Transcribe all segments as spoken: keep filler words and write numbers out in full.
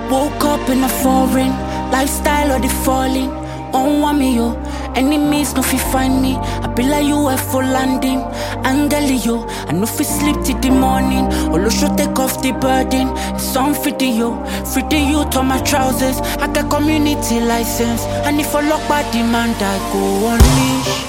Woke up in a foreign lifestyle or the falling. On one me yo, enemies no fi find me. I be like U F O landing, Angeli yo. I no fi sleep till the morning. Olo show take off the burden. It's on free the yo, free the youth on my trousers. I got community license, and if I lock by demand, I go unleash.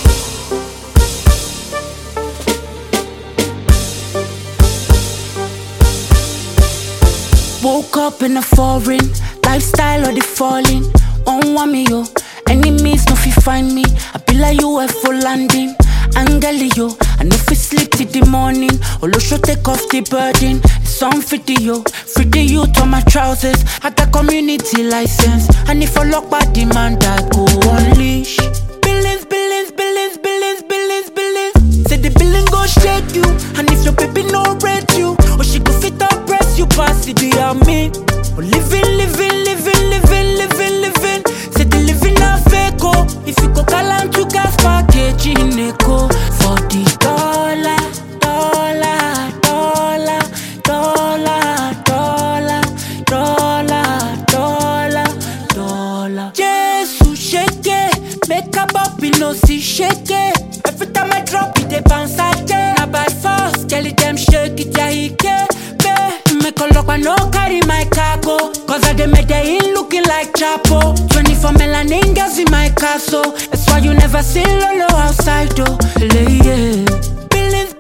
Woke up in a foreign lifestyle or the falling. On one me yo, enemies no fi find me. I be like U F O landing, Angeli yo. I no fi sleep till the morning. Olo show take off the burden. It's on free the yo, free the youth on my trousers. I got community license, and if I lock by demand, I go unleash. Billions, billions, billions, billions, billions, billions. Say the billion go shake you, and if your baby no rate you, or she go fit up press you pass it, do you mean? Oh, living, living, living, living, living, living. Say the living a fake oh. If you go galant to gas package in echo for the dollar, dollar, dollar, dollar, dollar, dollar, dollar, dollar. Jesus shake it, make a bobby no see shake it. Every time I drop it, they bounce out there. Now by force, tell it them shake it, yeah he can. Make a look, but no carry my cargo. Cause I dem made in looking like Chapo. twenty-four melanin girls in my castle. That's why you never see Lolo outside though. Yeah. Billions,